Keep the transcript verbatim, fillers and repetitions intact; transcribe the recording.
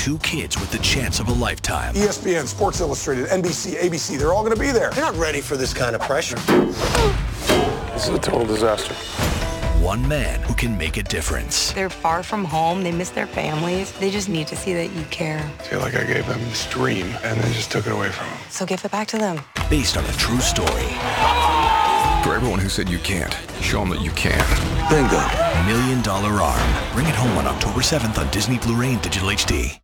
two kids with the chance of a lifetime. E S P N, Sports Illustrated, N B C, A B C, they're all going to be there. You're not ready for this kind of pressure. This is a total disaster. One man who can make a difference. They're far from home. They miss their families. They just need to see that you care. I feel like I gave them this dream and then just took it away from them. So give it back to them. Based on a true story. For everyone who said you can't, show them that you can. Bingo. Million Dollar Arm. Bring it home on October seventh on Disney Blu-ray and Digital H D.